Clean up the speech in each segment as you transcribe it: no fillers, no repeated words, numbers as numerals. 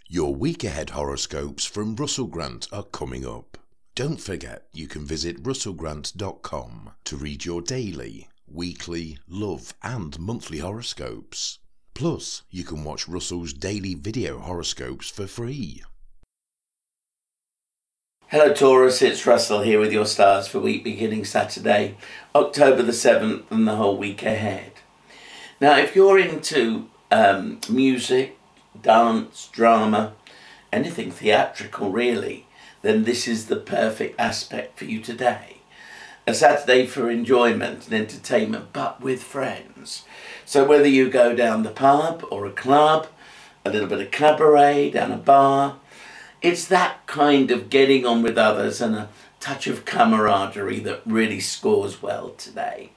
Your week ahead horoscopes from Russell Grant are coming up. Don't forget you can visit russellgrant.com to read your daily, weekly, love and monthly horoscopes. Plus, you can watch Russell's daily video horoscopes for free. Hello Taurus, it's Russell here with your stars for week beginning Saturday, October the 7th and the whole week ahead. Now if you're into music, dance, drama, anything theatrical really, then this is the perfect aspect for you today. A Saturday for enjoyment and entertainment, but with friends. So whether you go down the pub or a club, a little bit of cabaret, down a bar, it's that kind of getting on with others and a touch of camaraderie that really scores well today.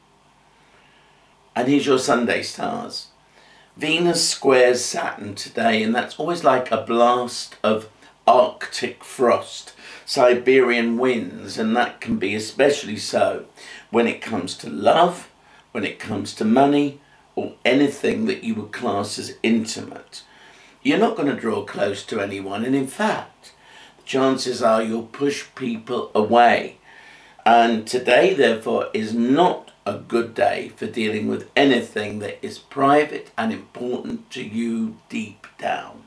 And here's your Sunday stars. Venus squares Saturn today, and that's always like a blast of Arctic frost, Siberian winds, and that can be especially so when it comes to love, when it comes to money, or anything that you would class as intimate. You're not going to draw close to anyone, and in fact, the chances are you'll push people away. And today, therefore, is not a good day for dealing with anything that is private and important to you deep down.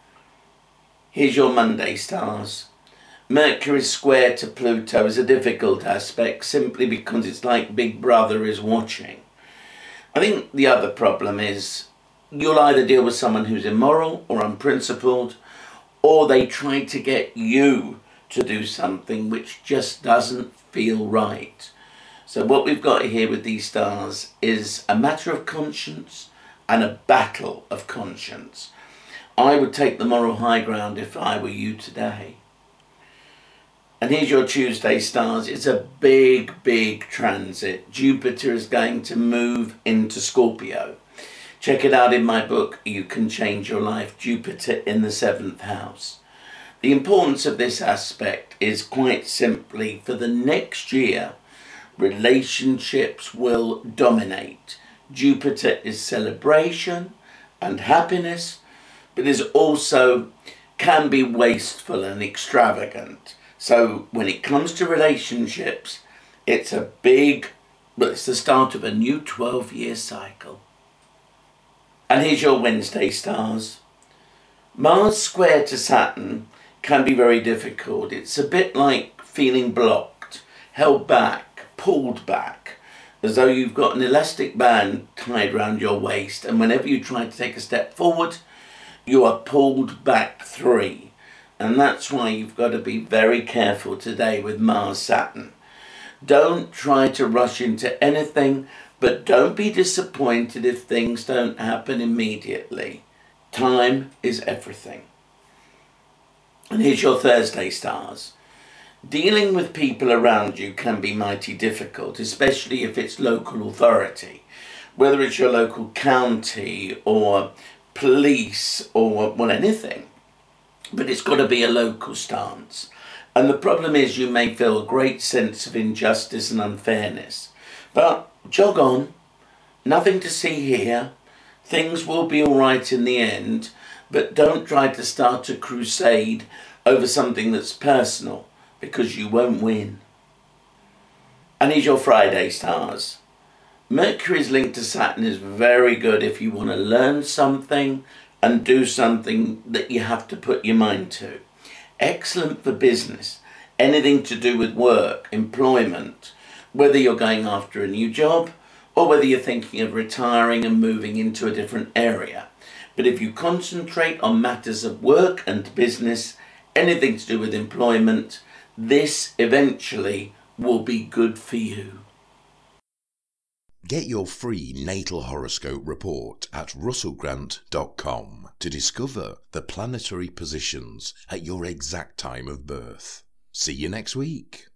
Here's your Monday stars. Mercury square to Pluto is a difficult aspect simply because it's like Big Brother is watching. I think the other problem is you'll either deal with someone who's immoral or unprincipled, or they try to get you to do something which just doesn't feel right. So what we've got here with these stars is a matter of conscience and a battle of conscience. I would take the moral high ground if I were you today. And here's your Tuesday stars. It's a big transit. Jupiter is going to move into Scorpio. Check it out in my book, You Can Change Your Life, Jupiter in the 7th house. The importance of this aspect is quite simply for the next year, relationships will dominate. Jupiter is celebration and happiness, but is also can be wasteful and extravagant. So when it comes to relationships, it's the start of a new 12-year cycle. And here's your Wednesday stars. Mars square to Saturn can be very difficult. It's a bit like feeling blocked, held back, pulled back, as though you've got an elastic band tied around your waist, and whenever you try to take a step forward, you are pulled back 3. And that's why you've got to be very careful today with Mars Saturn. Don't try to rush into anything, but don't be disappointed if things don't happen immediately. Time is everything. And here's your Thursday stars. Dealing with people around you can be mighty difficult, especially if it's local authority. Whether it's your local county or police or, well, anything. But it's got to be a local stance. And the problem is you may feel a great sense of injustice and unfairness. But jog on. Nothing to see here. Things will be all right in the end. But don't try to start a crusade over something that's personal, because you won't win. And here's your Friday stars. Mercury's link to Saturn is very good if you want to learn something and do something that you have to put your mind to. Excellent for business, anything to do with work, employment, whether you're going after a new job or whether you're thinking of retiring and moving into a different area. But if you concentrate on matters of work and business, anything to do with employment, this eventually will be good for you. Get your free natal horoscope report at russellgrant.com to discover the planetary positions at your exact time of birth. See you next week.